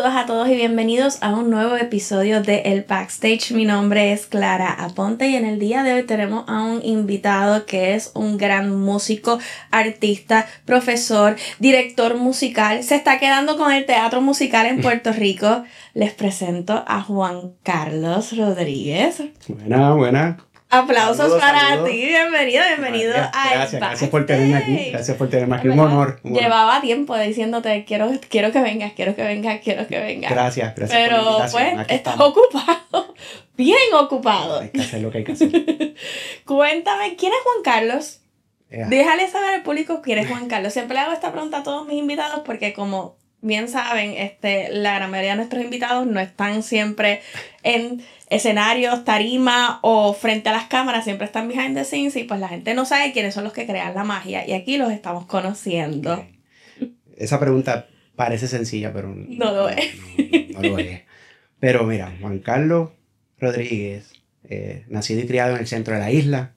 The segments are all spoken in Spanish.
Saludos a todos y bienvenidos a un nuevo episodio de El Backstage. Mi nombre es Clara Aponte y en el día de hoy tenemos a un invitado que es un gran músico, artista, profesor, director musical. Se está quedando con el teatro musical en Puerto Rico. Les presento a Juan Carlos Rodríguez. Buena. Aplausos para ti, bienvenido a Gracias por tenerme aquí, un honor. Llevaba tiempo diciéndote, quiero que vengas. Gracias pero pues, estás ocupado, bien ocupado. Hay que hacer lo que hay que hacer. Cuéntame, ¿quién es Juan Carlos? Déjale saber al público quién es Juan Carlos. Siempre le hago esta pregunta a todos mis invitados porque como bien saben, la gran mayoría de nuestros invitados no están siempre en escenarios, tarima o frente a las cámaras, siempre están behind the scenes y pues la gente no sabe quiénes son los que crean la magia y aquí los estamos conociendo. Okay. Esa pregunta parece sencilla, pero no lo es. No lo es. Pero mira, Juan Carlos Rodríguez, nacido y criado en el centro de la isla,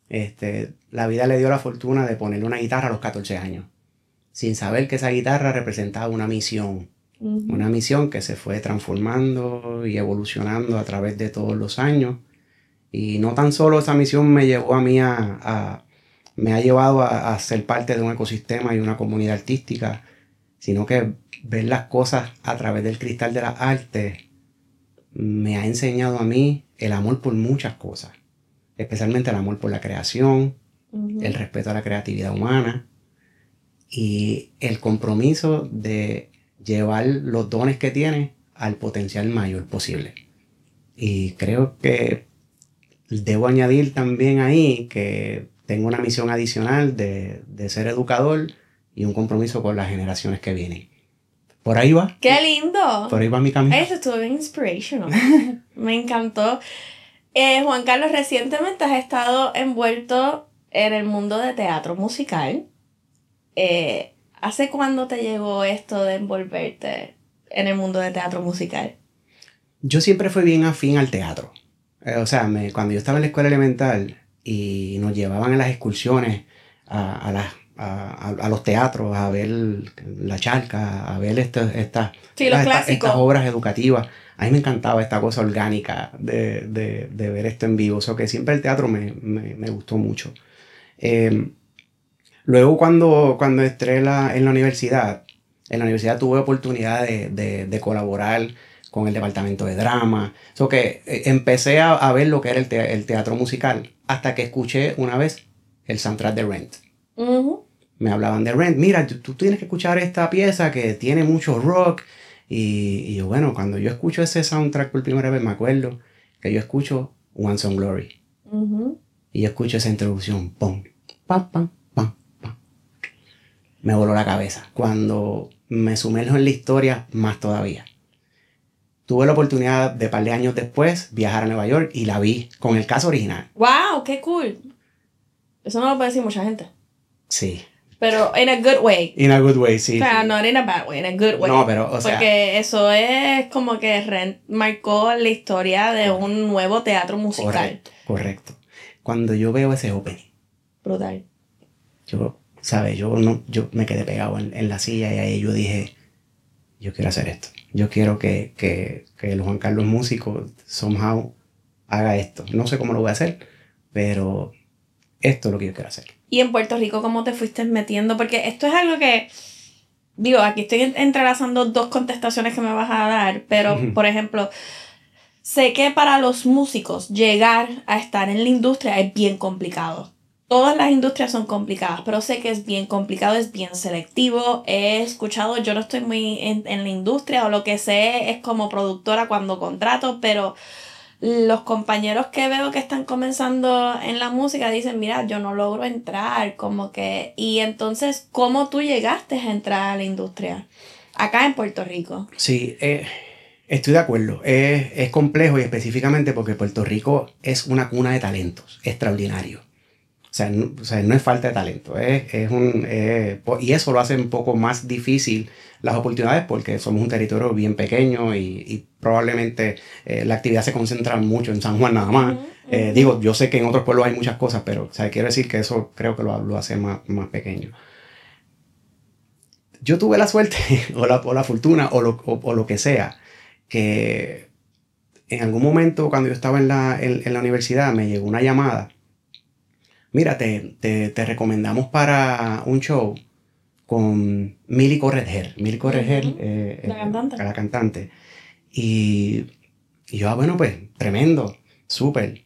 la vida le dio la fortuna de ponerle una guitarra a los 14 años, sin saber que esa guitarra representaba una misión. Uh-huh. Una misión que se fue transformando y evolucionando a través de todos los años. Y no tan solo esa misión me llevó a mí me ha llevado a ser parte de un ecosistema y una comunidad artística, sino que ver las cosas a través del cristal de las artes me ha enseñado a mí el amor por muchas cosas. Especialmente el amor por la creación, uh-huh, el respeto a la creatividad humana y el compromiso de llevar los dones que tiene al potencial mayor posible. Y creo que debo añadir también ahí que tengo una misión adicional de ser educador y un compromiso con las generaciones que vienen. Por ahí va. ¡Qué lindo! Por ahí va mi camino. Eso estuvo bien inspirational. Me encantó. Juan Carlos, recientemente has estado envuelto en el mundo de teatro musical. ¿Hace cuándo te llegó esto de envolverte en el mundo de teatro musical? Yo siempre fui bien afín al teatro. Cuando yo estaba en la escuela elemental y nos llevaban en las excursiones a los teatros, a ver La Charca, a ver estas obras educativas. A mí me encantaba esta cosa orgánica de ver esto en vivo. O sea, que siempre el teatro me gustó mucho. Luego cuando entré en la universidad tuve oportunidad de colaborar con el departamento de drama. So que empecé a ver lo que era el teatro musical hasta que escuché una vez el soundtrack de Rent. Uh-huh. Me hablaban de Rent. Mira, tú tienes que escuchar esta pieza que tiene mucho rock. Y yo, bueno, cuando yo escucho ese soundtrack por primera vez me acuerdo que yo escucho Once on Glory. Uh-huh. Y yo escucho esa introducción. Pum, pam, pam. Me voló la cabeza. Cuando me sumerjo en la historia, más todavía. Tuve la oportunidad de par de años después viajar a Nueva York y la vi con el cast original. ¡Wow! ¡Qué cool! Eso no lo puede decir mucha gente. Sí. Pero in a good way. In a good way, sí. O sea, sí. not in a bad way, in a good way. No, pero, porque eso es como que Rent marcó la historia de un nuevo teatro musical. Correcto. Cuando yo veo ese opening. Brutal. Yo me quedé pegado en la silla y ahí yo dije, yo quiero hacer esto. Yo quiero que el Juan Carlos músico somehow haga esto. No sé cómo lo voy a hacer, pero esto es lo que yo quiero hacer. ¿Y en Puerto Rico cómo te fuiste metiendo? Porque esto es algo que, aquí estoy entrelazando dos contestaciones que me vas a dar, pero, por ejemplo, sé que para los músicos llegar a estar en la industria es bien complicado. Todas las industrias son complicadas, pero sé que es bien complicado, es bien selectivo. He escuchado, yo no estoy muy en la industria, o lo que sé es como productora cuando contrato, pero los compañeros que veo que están comenzando en la música dicen, mira, yo no logro entrar, como que... Y entonces, ¿cómo tú llegaste a entrar a la industria acá en Puerto Rico? Sí, estoy de acuerdo. Es complejo y específicamente porque Puerto Rico es una cuna de talentos extraordinarios. O sea, no es falta de talento, y eso lo hace un poco más difícil las oportunidades porque somos un territorio bien pequeño y probablemente la actividad se concentra mucho en San Juan nada más. Uh-huh. Yo sé que en otros pueblos hay muchas cosas, pero quiero decir que eso creo que lo hace más pequeño. yo tuve la suerte o la fortuna o lo que sea, que en algún momento cuando yo estaba en la universidad me llegó una llamada. Mira, te recomendamos para un show con Milly Correger. Milly Correger, la cantante. Y yo, bueno, pues, tremendo, súper.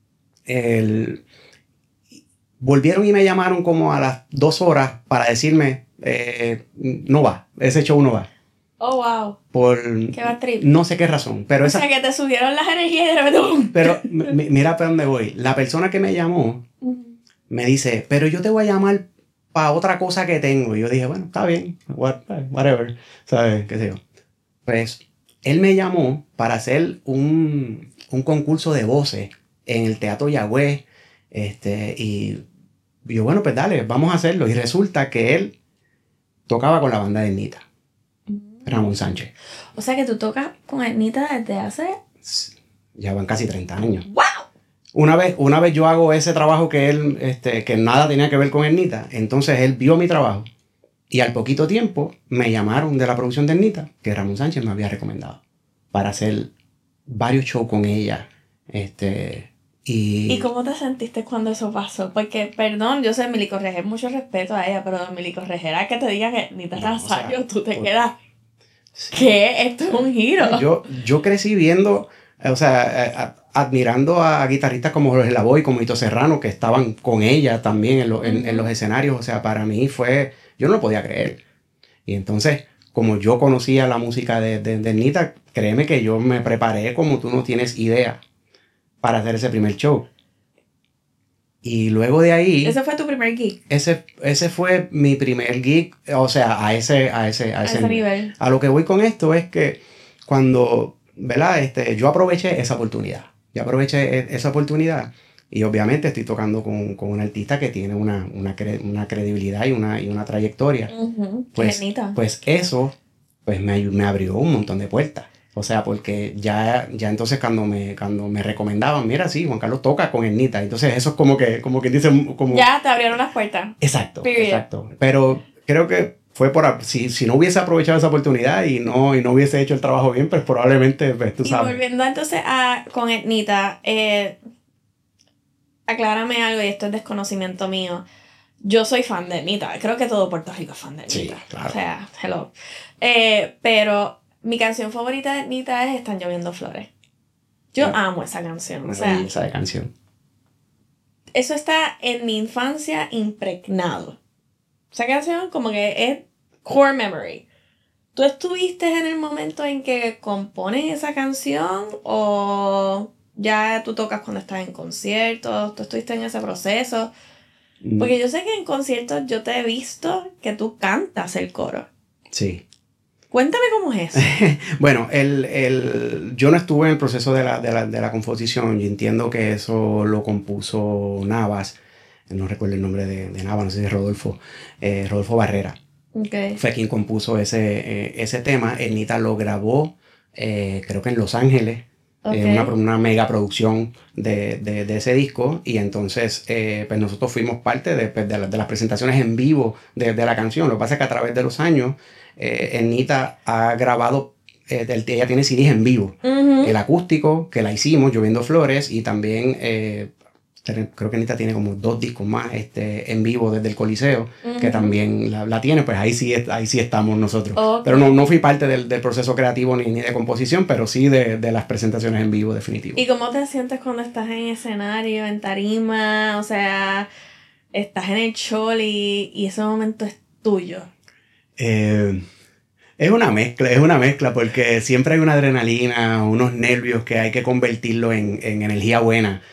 Volvieron y me llamaron como a las 2 horas para decirme, no va, ese show no va. Oh, wow. Por qué va trip. No sé qué razón. Pero o sea, que te subieron las energías y de repente... Pero mira para dónde voy. La persona que me llamó me dice, pero yo te voy a llamar para otra cosa que tengo. Y yo dije, bueno, está bien, whatever, ¿sabes? ¿Qué sé yo? Pues él me llamó para hacer un concurso de voces en el Teatro Yagüez. Y yo, bueno, pues dale, vamos a hacerlo. Y resulta que él tocaba con la banda de Ernita. Ramón Sánchez. O sea que tú tocas con Ernita desde hace... Ya van casi 30 años. ¡Wow! Una vez yo hago ese trabajo que él, que nada tenía que ver con Ernita. Entonces él vio mi trabajo. Y al poquito tiempo me llamaron de la producción de Ernita, que Ramón Sánchez me había recomendado, para hacer varios shows con ella. ¿Y cómo te sentiste cuando eso pasó? Porque, perdón, yo sé Milly Correger, mucho respeto a ella, pero Milly Correger, a que te digan que Ernita Nazario, tú te quedas... Sí. ¿Qué? Esto es un giro. Yo crecí viendo, o sea, admirando a guitarristas como Jorge Lavoe, como Hito Serrano, que estaban con ella también en los escenarios. O sea, para mí fue... Yo no lo podía creer. Y entonces, como yo conocía la música de Ernita, créeme que yo me preparé como tú no tienes idea para hacer ese primer show. Y luego de ahí... ¿Ese fue tu primer gig? Ese fue mi primer gig, o sea, a ese nivel. A lo que voy con esto es que cuando, ¿verdad? Yo aproveché esa oportunidad. Y obviamente estoy tocando con un artista que tiene una credibilidad y una trayectoria. Pues eso pues me abrió un montón de puertas. O sea, porque ya entonces cuando me recomendaban, mira, sí, Juan Carlos toca con Ernita. Entonces eso es como que dicen... Ya te abrieron las puertas. Exacto. Pero creo que fue si no hubiese aprovechado esa oportunidad y no hubiese hecho el trabajo bien, pues probablemente, pues, tú sabes. Y volviendo entonces con Ernita, aclárame algo, y esto es desconocimiento mío. Yo soy fan de Ernita. Creo que todo Puerto Rico es fan de Ernita. Sí, claro. O sea, hello. Pero... mi canción favorita de Ernita es Están lloviendo flores. Yo amo esa canción. O sea, esa canción. Eso está en mi infancia impregnado. Esa canción como que es core memory. ¿Tú estuviste en el momento en que compones esa canción o ya tú tocas cuando estás en conciertos? ¿Tú estuviste en ese proceso? Porque yo sé que en conciertos yo te he visto que tú cantas el coro. Sí. Cuéntame cómo es eso. Bueno, yo no estuve en el proceso de la composición. Yo entiendo que eso lo compuso Navas. No recuerdo el nombre de Navas, no sé si es Rodolfo Barrera. Okay. Fue quien compuso ese tema. Ernita lo grabó, creo que en Los Ángeles. Okay. Una mega producción de ese disco. Y entonces pues nosotros fuimos parte de las presentaciones en vivo de la canción. Lo que pasa es que a través de los años Ernita ha grabado, ella tiene CDs en vivo. El acústico, que la hicimos, Lloviendo Flores, y también creo que Ernita tiene como 2 discos más en vivo desde el Coliseo, que también la tiene. Pues ahí sí estamos nosotros. Okay. Pero no fui parte del proceso creativo ni de composición, pero sí de las presentaciones en vivo, definitivo. ¿Y cómo te sientes cuando estás en escenario, en tarima? O sea, estás en el choli y ese momento es tuyo. Es una mezcla porque siempre hay una adrenalina, unos nervios que hay que convertirlo en energía buena.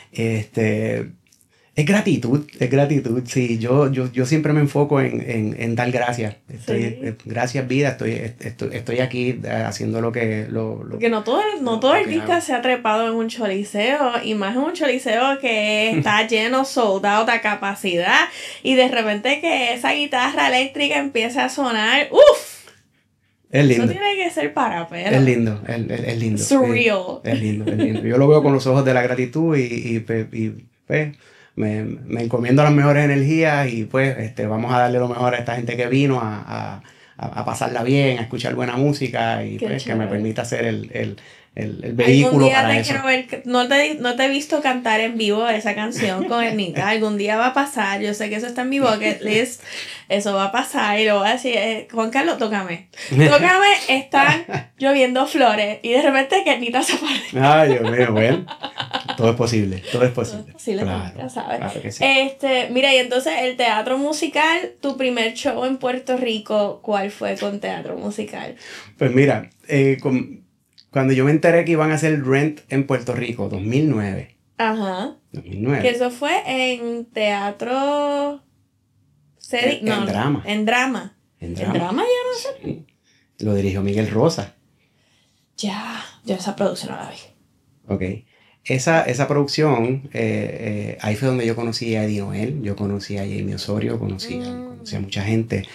Es gratitud, sí. Yo siempre me enfoco en dar gracias. Gracias, vida, estoy aquí haciendo lo que... Porque no todo artista se ha trepado en un choliseo, y más en un choliseo que está lleno, sold out a capacidad, y de repente que esa guitarra eléctrica empiece a sonar, ¡uff! Es lindo. Eso tiene que ser para perros. Es lindo, es lindo. Surreal. Es lindo. Yo lo veo con los ojos de la gratitud y pues me encomiendo las mejores energías y pues vamos a darle lo mejor a esta gente que vino a a pasarla bien, a escuchar buena música y Qué pues, que me chévere. permita ser el Algún vehículo día para te eso. quiero ver, no te he visto cantar en vivo esa canción con Ernita, algún día va a pasar, yo sé que eso está en mi bucket list, eso va a pasar y lo voy a decir, Juan Carlos, tócame, están lloviendo flores y de repente que Ernita se aparece. Ay, Dios mío, bueno, todo es posible, todo es Todo es posible. posible, Claro, ya sabes. claro que sí. Mira, y entonces el teatro musical, tu primer show en Puerto Rico, ¿cuál fue con teatro musical? Pues mira, cuando yo me enteré que iban a hacer Rent en Puerto Rico, 2009. Ajá. 2009. Que eso fue en teatro... En drama. En drama. En ¿En drama. drama ya no sé? Sí. Lo dirigió Miguel Rosa. Ya, yo esa producción no la vi. Ok. Esa producción, ahí fue donde yo conocí a Eddie Noel, yo conocí a Jamie Osorio, conocí a mucha gente.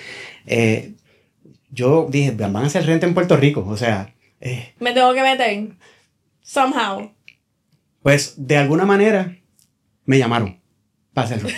Yo dije, van a hacer Rent en Puerto Rico, o sea... Me tengo que meter. Somehow. Pues de alguna manera me llamaron para hacerlo.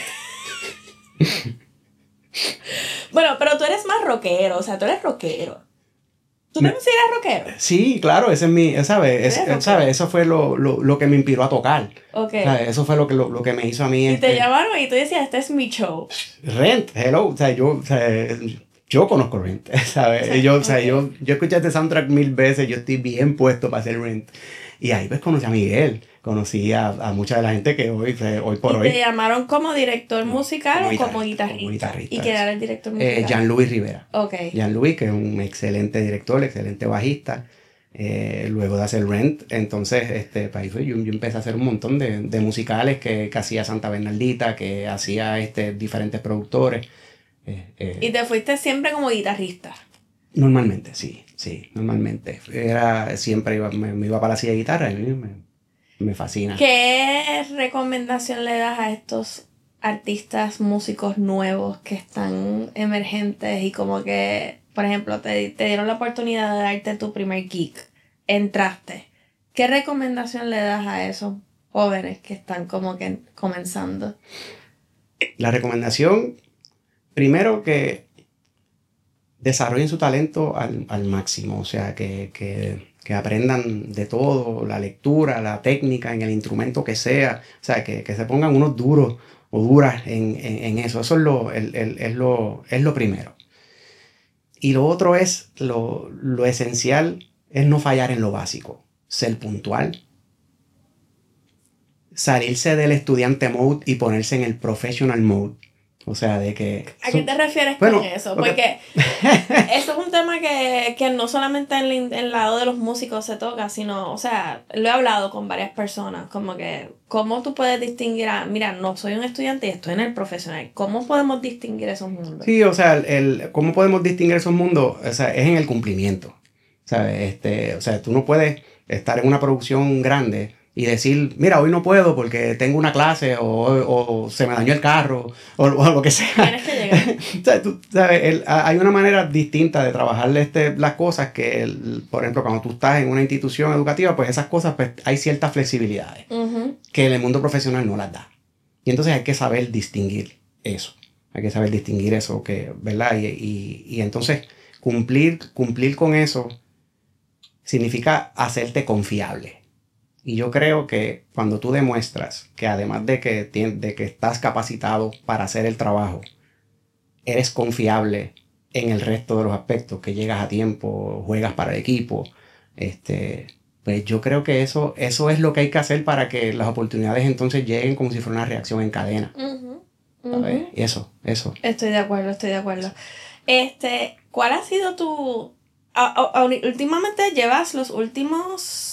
Bueno, pero tú eres más rockero, o sea, tú eres rockero. ¿Tú te consideras rockero? Sí, claro, ese es mi, ¿sabes? ¿Sabes? Eso fue lo que me inspiró a tocar. Ok. ¿Sabes? Eso fue lo que me hizo a mí. Y te llamaron y tú decías, este es mi show. Rent, hello, o sea, yo conozco Rent, ¿sabes? Sí, Yo, okay. yo escuché este soundtrack 1000 veces, yo estoy bien puesto para hacer Rent. Y ahí pues conocí a Miguel, conocí a mucha de la gente que hoy por hoy... ¿Y te llamaron como director musical o como Como guitarrista? guitarrista. ¿Y quién era el director musical? Jean-Louis Rivera. Ok. Jean-Louis, que es un excelente director, excelente bajista. Luego de hacer Rent, entonces pues ahí yo empecé a hacer un montón de musicales que hacía Santa Bernardita, que hacía diferentes productores. ¿Y te fuiste siempre como guitarrista? Normalmente, sí, normalmente. Siempre me iba para la silla de guitarra y me fascina. ¿Qué recomendación le das a estos artistas, músicos nuevos que están emergentes y como que, por ejemplo, te dieron la oportunidad de darte tu primer gig, entraste? ¿Qué recomendación le das a esos jóvenes que están como que comenzando? La recomendación, primero que desarrollen su talento al máximo, o sea, que aprendan de todo, la lectura, la técnica, en el instrumento que sea, o sea, que se pongan unos duros o duras en eso. Eso es lo primero. Y lo otro es, lo esencial es no fallar en lo básico, ser puntual, salirse del estudiante mode y ponerse en el professional mode. O sea, de que... ¿A qué te refieres con eso? Porque eso es un tema que no solamente en el lado de los músicos se toca, sino, o sea, lo he hablado con varias personas, como que, ¿cómo tú puedes distinguir mira, no soy un estudiante y estoy en el profesional? ¿Cómo podemos distinguir esos mundos? Sí, o sea, ¿cómo podemos distinguir esos mundos? O sea, es en el cumplimiento, ¿sabes? O sea, tú no puedes estar en una producción grande y decir, mira, hoy no puedo porque tengo una clase o se me dañó el carro o lo que sea. Tienes que llegar. O sea, tú sabes, hay una manera distinta de trabajar las cosas que, por ejemplo, cuando tú estás en una institución educativa, pues esas cosas, pues hay ciertas flexibilidades que en el mundo profesional no las da. Y entonces hay que saber distinguir eso. Hay que saber distinguir eso, ¿verdad? Y entonces cumplir con eso significa hacerte confiable. Y yo creo que cuando tú demuestras que además de que estás capacitado para hacer el trabajo, eres confiable en el resto de los aspectos, que llegas a tiempo, juegas para el equipo, pues yo creo que eso es lo que hay que hacer para que las oportunidades entonces lleguen como si fuera una reacción en cadena. ¿Sabes? Eso. Estoy de acuerdo. ¿Cuál ha sido tu... últimamente llevas los últimos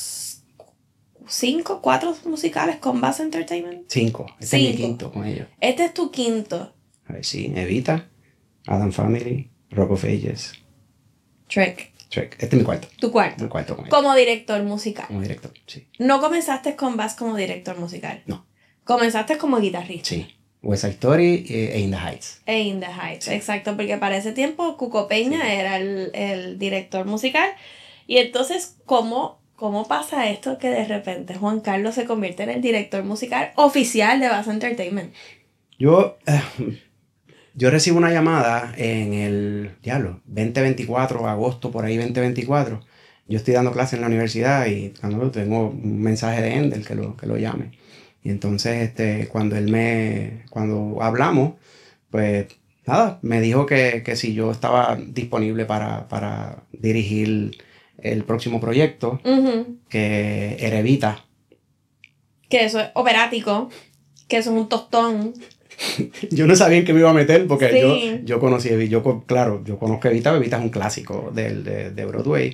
4 musicales con Bass Entertainment? 5. Este es mi quinto con ellos. Este es tu quinto. A ver, sí. Evita, Adam Family, Rock of Ages. Trek. Este es mi cuarto. Tu cuarto. Mi cuarto con ellos. Como director musical. Como director, sí. No comenzaste con Bass como director musical. No. Comenzaste como guitarrista. Sí. West Side Story e In the Heights. In the Heights, sí. Exacto, porque para ese tiempo Cuco Peña era el director musical. Y entonces, ¿cómo pasa esto que de repente Juan Carlos se convierte en el director musical oficial de Bass Entertainment? Yo Yo recibo una llamada en el, 2024, agosto, por ahí 2024. Yo estoy dando clases en la universidad y cuando tengo un mensaje de Ender que lo llame. Y entonces, cuando hablamos, pues nada, me dijo que si yo estaba disponible para dirigir el próximo proyecto, que era Evita. Que eso es operático, que eso es un tostón. Yo no sabía en qué me iba a meter porque Sí. yo conocí, yo conozco Evita. Evita es un clásico de Broadway.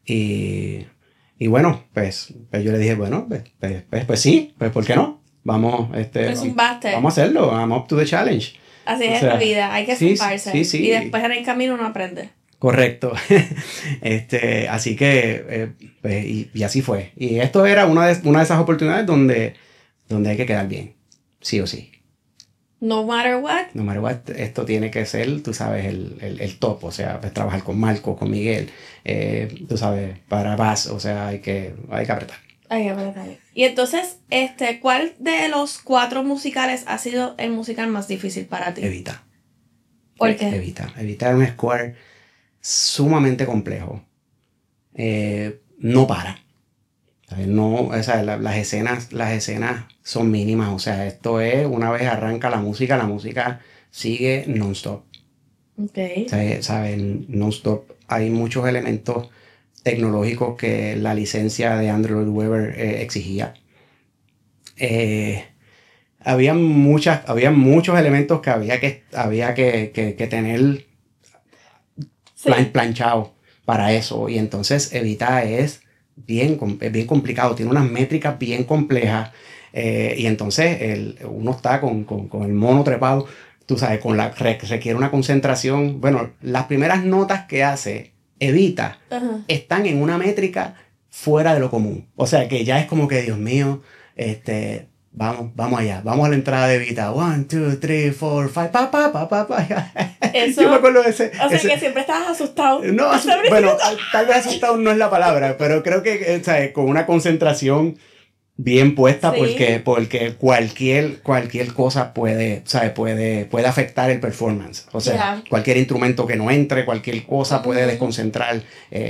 Y bueno, pues yo le dije, bueno, pues sí, pues ¿por qué no? Vamos, vamos a hacerlo, I'm up to the challenge. Así es la vida, hay que zumbarse. Sí. Y después en el camino uno aprende. Correcto. Así que, pues, y así fue. Y esto era una de esas oportunidades donde hay que quedar bien, sí o sí. No matter what. No matter what, esto tiene que ser, tú sabes, el top. O sea, pues, trabajar con Marco, con Miguel, tú sabes, para Bass, o sea, hay que apretar. Hay que apretar. Y entonces, ¿cuál de los 4 musicales ha sido el musical más difícil para ti? Evita. ¿Por qué? Evita es un score sumamente complejo. No para. No, o sea, las escenas son mínimas. O sea, esto es, una vez arranca la música sigue non-stop. Okay. ¿Sabes? Non-stop. Hay muchos elementos tecnológicos que la licencia de Andrew Lloyd Webber exigía. Había muchos elementos que había que tener planchado para eso. Y entonces Evita es bien complicado, tiene unas métricas bien complejas, y entonces uno está con el mono trepado, tú sabes, requiere una concentración. Bueno, las primeras notas que hace Evita están en una métrica fuera de lo común, o sea que ya es como que, Dios mío, vamos allá, vamos a la entrada de Evita, 1, 2, 3, 4, 5, pa. Eso, yo me acuerdo de ese. O sea que siempre estabas asustado. No, bueno, tal vez asustado no es la palabra, pero creo que, ¿sabes? Con una concentración bien puesta, sí. porque cualquier cosa puede afectar el performance. O sea, cualquier instrumento que no entre, cualquier cosa puede desconcentrar,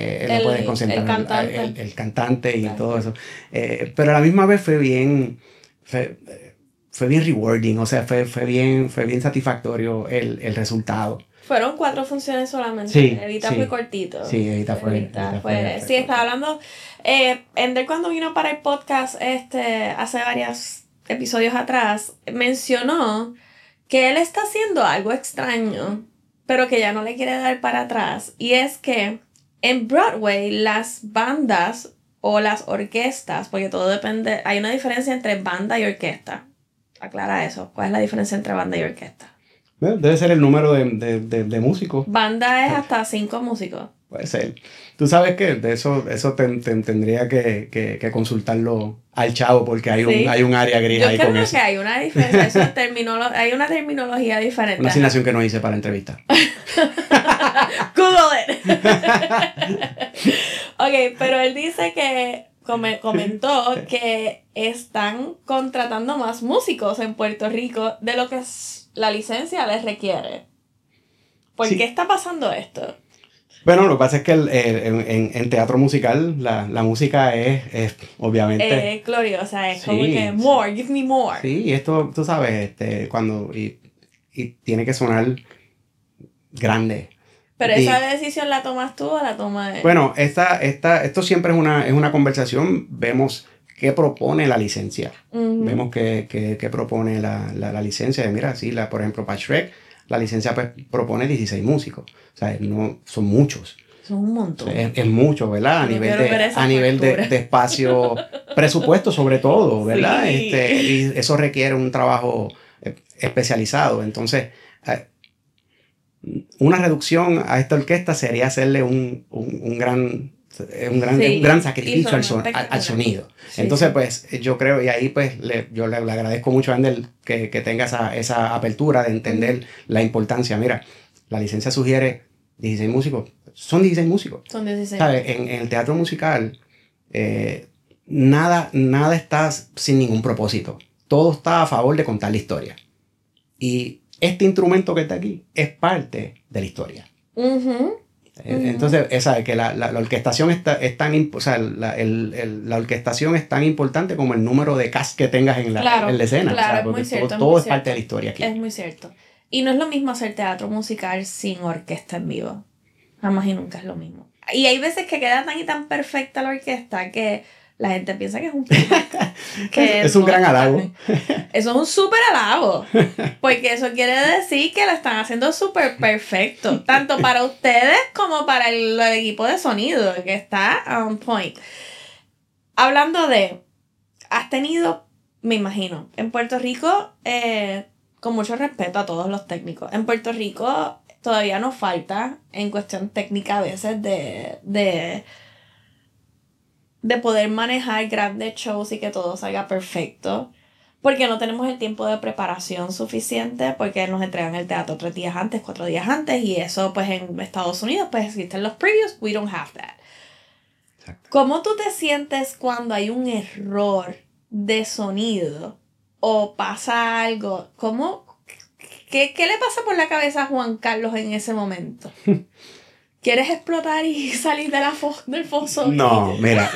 el cantante y todo eso. Pero a la misma vez fue bien rewarding, o sea, fue bien satisfactorio el resultado. Fueron 4 funciones solamente. Sí, Evita fue cortito. Sí, Evita fue. Sí, estaba hablando. Ender, cuando vino para el podcast hace varios episodios atrás, mencionó que él está haciendo algo extraño, pero que ya no le quiere dar para atrás. Y es que en Broadway las bandas o las orquestas, porque todo depende, hay una diferencia entre banda y orquesta. Aclara eso. ¿Cuál es la diferencia entre banda y orquesta? Debe ser el número de músicos. Banda es hasta 5 músicos. Puede ser. Tú sabes que de eso tendría que consultarlo al chavo, porque hay un área gris ahí con eso. Yo creo que hay una diferencia, hay una terminología diferente. Una asignación que no hice para la entrevista. Google it. Ok, pero él dice que comentó que están contratando más músicos en Puerto Rico de lo que la licencia les requiere. ¿Por qué está pasando esto? Bueno, lo que pasa es que en teatro musical la música es obviamente... Es gloriosa, es como que more, give me more. Sí, y esto, tú sabes, cuando... Y tiene que sonar grande. ¿Pero esa decisión la tomas tú o la toma él? Bueno, esto siempre es una conversación. Vemos qué propone la licencia. Uh-huh. Vemos qué propone la licencia. Mira, sí, por ejemplo, para Shrek, la licencia pues, propone 16 músicos. O sea, no, son muchos. Son un montón. Es mucho, ¿verdad? A nivel de espacio, presupuesto sobre todo, ¿verdad? Sí. Y eso requiere un trabajo especializado. Entonces, una reducción a esta orquesta sería hacerle un gran sacrificio al sonido. Sí, entonces, pues, yo creo, y ahí pues yo le agradezco mucho a Ander que tenga esa apertura de entender la importancia. Mira, la licencia sugiere 16 músicos. Son 16 músicos. Son 16. ¿Sabes? En el teatro musical, nada está sin ningún propósito. Todo está a favor de contar la historia. Y este instrumento que está aquí es parte de la historia. Entonces, esa, que la orquestación es tan, o sea, la orquestación es tan importante como el número de cast que tengas en la escena. Claro, o sea, es muy cierto. Todo es parte de la historia aquí. Es muy cierto. Y no es lo mismo hacer teatro musical sin orquesta en vivo. Jamás y nunca es lo mismo. Y hay veces que queda tan y tan perfecta la orquesta que la gente piensa que es un que es un gran halago. Eso es un súper halago. Porque eso quiere decir que lo están haciendo súper perfecto. Tanto para ustedes como para el equipo de sonido, que está on point. Hablando de... Has tenido, me imagino, en Puerto Rico, con mucho respeto a todos los técnicos, en Puerto Rico todavía nos falta, en cuestión técnica a veces, de poder manejar grandes shows y que todo salga perfecto. Porque no tenemos el tiempo de preparación suficiente, porque nos entregan el teatro 3 días antes, 4 días antes, y eso pues en Estados Unidos pues existen los previews, we don't have that. Exacto. ¿Cómo tú te sientes cuando hay un error de sonido o pasa algo? ¿Qué le pasa por la cabeza a Juan Carlos en ese momento? ¿Quieres explotar y salir de del foso? No, mira.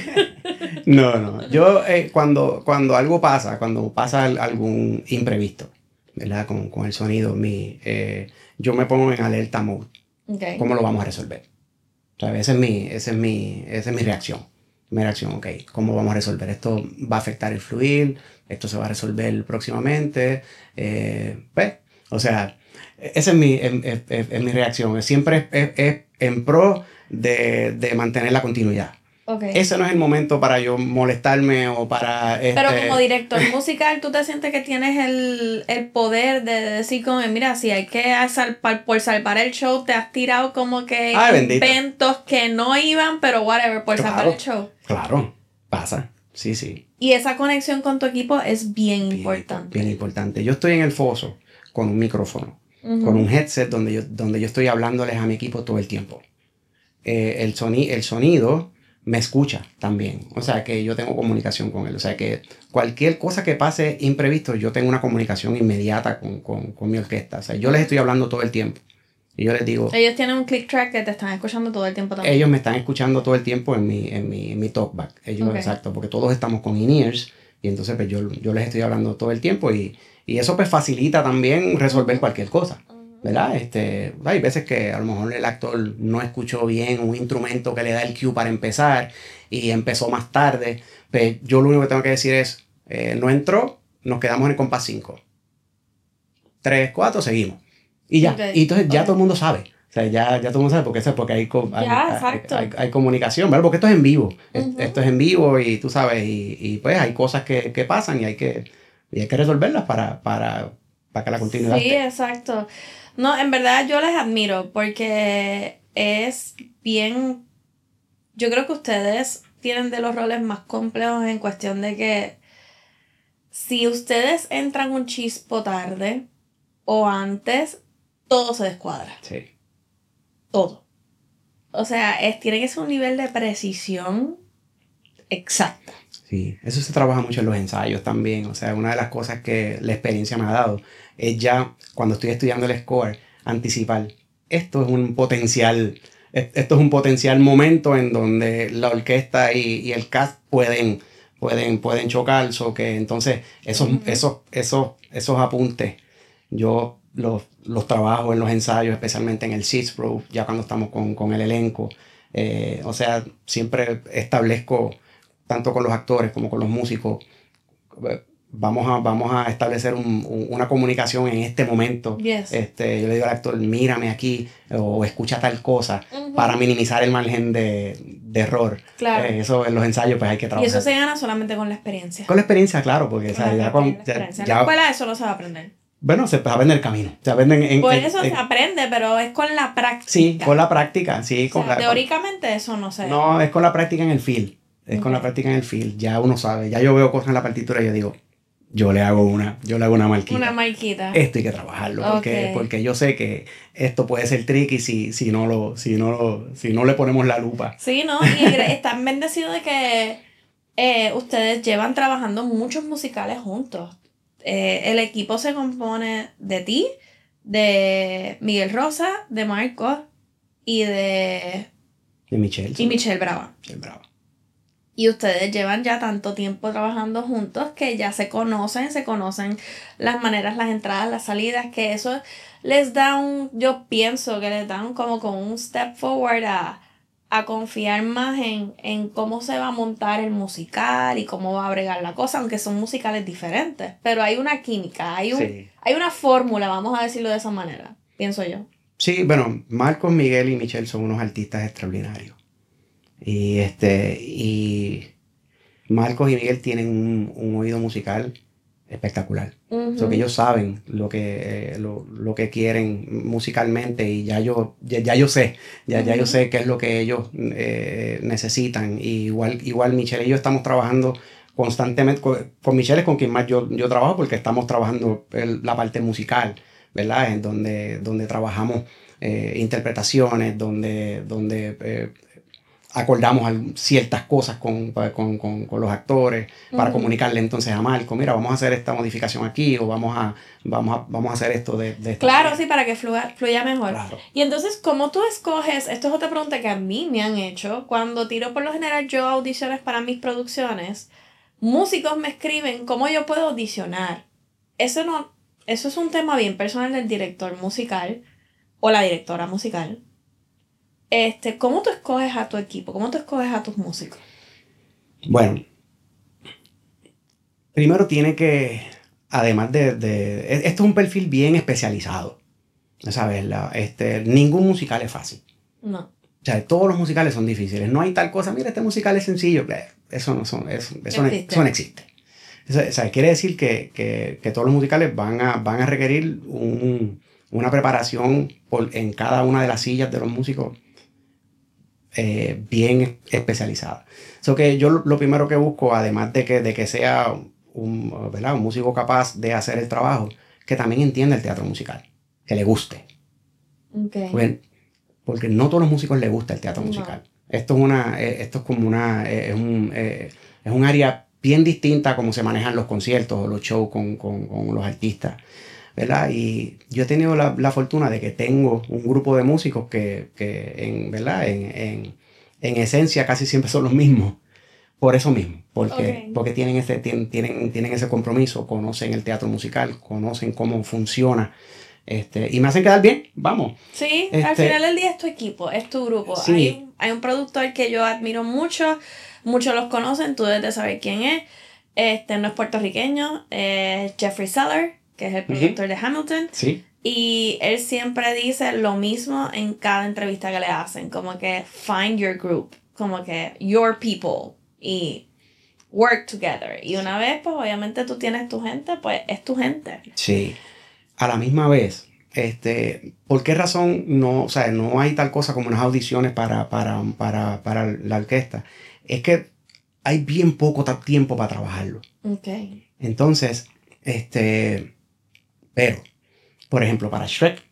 No. Yo cuando algo pasa, cuando pasa algún imprevisto, ¿verdad? Con el sonido, yo me pongo en alerta mode. Okay. ¿Cómo lo vamos a resolver? O sea, esa es mi reacción. Mi reacción, ok, ¿cómo vamos a resolver? Esto va a afectar el fluir, esto se va a resolver próximamente. Pues, o sea, esa es mi reacción. Siempre es en pro de mantener la continuidad. Okay. Ese no es el momento para yo molestarme o para... Pero como director musical, ¿tú te sientes que tienes el poder de decir como, mira, si hay que por salvar el show, te has tirado como que inventos que no iban, pero whatever, por salvar el show? Claro, pasa. Sí. Y esa conexión con tu equipo es bien importante. Bien importante. Yo estoy en el foso con un micrófono, con un headset donde yo estoy hablándoles a mi equipo todo el tiempo. El sonido me escucha también. O sea, que yo tengo comunicación con él. O sea, que cualquier cosa que pase imprevisto, yo tengo una comunicación inmediata con mi orquesta. O sea, yo les estoy hablando todo el tiempo. Y yo les digo... Ellos tienen un click track que te están escuchando todo el tiempo también. Ellos me están escuchando todo el tiempo en mi talkback. Ellos, okay. Exacto, porque todos estamos con in-ears. Y entonces pues yo les estoy hablando todo el tiempo. Y eso pues facilita también resolver cualquier cosa. ¿Verdad? Hay veces que a lo mejor el actor no escuchó bien un instrumento que le da el cue para empezar y empezó más tarde. Pues yo lo único que tengo que decir es, no entró, nos quedamos en el compás 5. 3, 4, seguimos. Y ya. Okay. Y entonces ya todo el mundo sabe. O sea, ya todo el mundo sabe porque hay comunicación, ¿verdad? Porque esto es en vivo. Esto es en vivo y tú sabes, y pues hay cosas que pasan y hay que resolverlas para que la continuidad Sí, esté. Exacto. No, en verdad yo les admiro porque es bien... Yo creo que ustedes tienen de los roles más complejos en cuestión de que si ustedes entran un chispo tarde o antes, todo se descuadra. Sí. Todo. O sea, tiene que ser un nivel de precisión exacta. Sí, eso se trabaja mucho en los ensayos también. O sea, una de las cosas que la experiencia me ha dado es ya cuando estoy estudiando el score, anticipar. Esto es un potencial momento en donde la orquesta y el cast pueden chocar. So que entonces esos apuntes yo los trabajo en los ensayos, especialmente en el Seats Pro, ya cuando estamos con el elenco. O sea, siempre establezco tanto con los actores como con los músicos, vamos a establecer una comunicación en este momento. Yes. Yo le digo al actor, mírame aquí, o escucha tal cosa, para minimizar el margen de error. Claro. Eso en los ensayos pues hay que trabajar. Y eso se gana solamente con la experiencia. Con la experiencia, claro, porque en la escuela eso no se va a aprender. Bueno, se aprende el camino. Se aprende se aprende, pero es con la práctica. Sí, con la práctica. Sí, teóricamente eso no se... No, es con la práctica en el field. Con la práctica en el field. Ya uno sabe. Ya yo veo cosas en la partitura y yo digo, yo le hago una marquita. Una marquita. Esto hay que trabajarlo. Porque yo sé que esto puede ser tricky si no le ponemos la lupa. Sí, ¿no? Y están bendecidos de que ustedes llevan trabajando muchos musicales juntos. el equipo se compone de ti, de Miguel Rosa, de Marcos y de Michelle. y Michelle Brava. Michelle Brava. Y ustedes llevan ya tanto tiempo trabajando juntos que ya se conocen las maneras, las entradas, las salidas, que eso les da yo pienso que les dan como un step forward a confiar más en cómo se va a montar el musical y cómo va a bregar la cosa, aunque son musicales diferentes. Pero hay una química, hay una fórmula, vamos a decirlo de esa manera, pienso yo. Sí, bueno, Marcos, Miguel y Michelle son unos artistas extraordinarios. Y Marcos y Miguel tienen un oído musical espectacular. Uh-huh. So que ellos saben lo que quieren musicalmente y ya yo sé, ya yo sé qué es lo que ellos necesitan. Y igual Michelle y yo estamos trabajando constantemente. Con Michelle es con quien más yo trabajo porque estamos trabajando la parte musical, ¿verdad? En donde trabajamos interpretaciones, donde acordamos ciertas cosas con los actores para comunicarle entonces a Marco, mira, vamos a hacer esta modificación aquí o vamos a hacer esto de esta Claro, manera. sí, para que fluya mejor. Claro. Y entonces, ¿cómo tú escoges? Esto es otra pregunta que a mí me han hecho. Cuando tiro por lo general yo audiciones para mis producciones, músicos me escriben cómo yo puedo audicionar. Eso es un tema bien personal del director musical o la directora musical. ¿Cómo tú escoges a tu equipo? ¿Cómo tú escoges a tus músicos? Bueno, primero tiene que, además esto es un perfil bien especializado, ¿sabes? Ningún musical es fácil. No. O sea, todos los musicales son difíciles. No hay tal cosa, mira, este musical es sencillo. Eso no existe. O sea, quiere decir que todos los musicales van a requerir una preparación en cada una de las sillas de los músicos bien especializada. So que yo lo primero que busco, además de que sea un músico capaz de hacer el trabajo, que también entienda el teatro musical, que le guste. Okay. Porque no todos los músicos les gusta el teatro musical. Esto es un área bien distinta a cómo se manejan los conciertos o los shows con los artistas, ¿verdad? Y yo he tenido la fortuna de que tengo un grupo de músicos que en esencia casi siempre son los mismos. Por eso mismo, porque tienen ese compromiso, conocen el teatro musical, conocen cómo funciona. Y me hacen quedar bien, vamos. Sí, al final del día es tu equipo, es tu grupo. Sí. Hay un productor que yo admiro mucho, muchos los conocen, tú debes de saber quién es. No es puertorriqueño, es Jeffrey Seller, que es el productor de Hamilton. Sí. Y él siempre dice lo mismo en cada entrevista que le hacen, como que find your group, como que your people y work together. Y una vez, pues obviamente tú tienes tu gente, pues es tu gente. Sí. A la misma vez, ¿por qué razón no hay tal cosa como unas audiciones para la orquesta? Es que hay bien poco tiempo para trabajarlo. Okay. Entonces, pero, por ejemplo, para Shrek,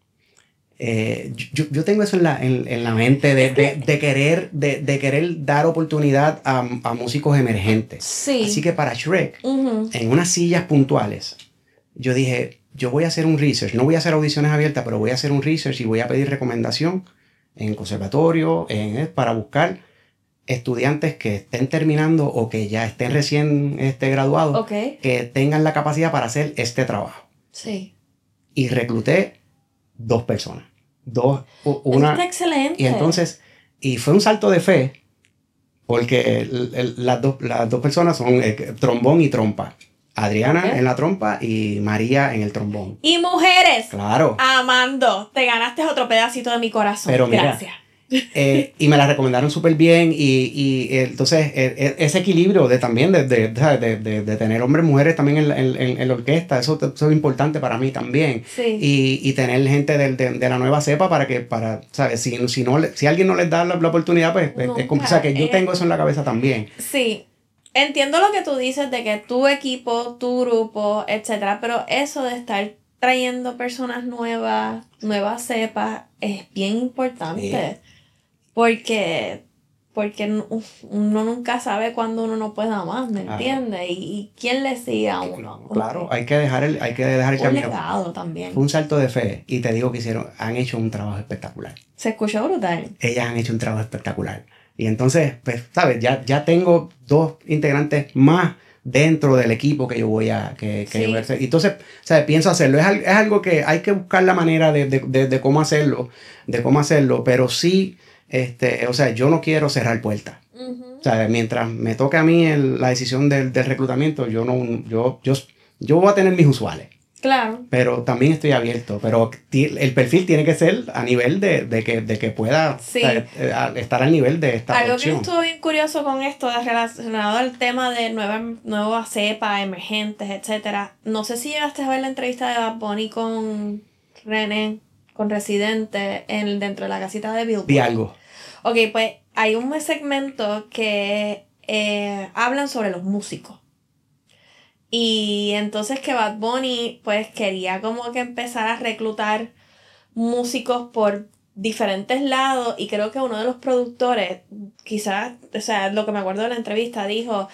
yo tengo eso en la mente de querer dar oportunidad a músicos emergentes. Sí. Así que para Shrek, en unas sillas puntuales, yo dije, yo voy a hacer un research, no voy a hacer audiciones abiertas, pero voy a hacer un research y voy a pedir recomendación en conservatorio, para buscar estudiantes que estén terminando o que ya estén recién graduados, que tengan la capacidad para hacer este trabajo. Sí. Y recluté 2 personas. Está excelente. Y entonces, fue un salto de fe, porque las dos personas son trombón y trompa. Adriana en la trompa y María en el trombón. Y mujeres. Claro. Amando, te ganaste otro pedacito de mi corazón. Pero mira, gracias. Y me la recomendaron súper bien y entonces ese equilibrio de tener hombres y mujeres también en la orquesta, eso es importante para mí también. Sí. Y tener gente de la nueva cepa ¿sabes? Si alguien no les da la oportunidad, pues es complicado. Que yo tengo eso en la cabeza también. Sí. Entiendo lo que tú dices de que tu equipo, tu grupo, etcétera, pero eso de estar trayendo personas nuevas cepas, es bien importante. Sí. Porque porque uno nunca sabe cuándo uno no pueda más, ¿me entiendes? ¿Y quién le sigue a uno? Claro, hay que dejar el camino. Un legado también. Fue un salto de fe y te digo que han hecho un trabajo espectacular. Se escuchó brutal. Ellas han hecho un trabajo espectacular. Y entonces, pues, ¿sabes? Ya tengo 2 integrantes más dentro del equipo que yo voy a hacer. Entonces, ¿sabes? Pienso hacerlo. Es algo que hay que buscar la manera de cómo hacerlo, pero sí, o sea, yo no quiero cerrar puertas. O sea, mientras me toque a mí la decisión del reclutamiento, yo voy a tener mis usuales. Claro. Pero también estoy abierto. Pero el perfil tiene que ser a nivel de que pueda estar al nivel de esta Algo opción. que estuvo bien curioso con esto, relacionado al tema de nuevas cepas, emergentes, etcétera. No sé si llegaste a ver la entrevista de Bad Bunny con René, con Residente, dentro de la casita de Billboard. Vi algo. Ok, pues hay un segmento que hablan sobre los músicos. Y entonces que Bad Bunny pues quería como que empezar a reclutar músicos por diferentes lados, y creo que uno de los productores, quizás, o sea, lo que me acuerdo de la entrevista, dijo,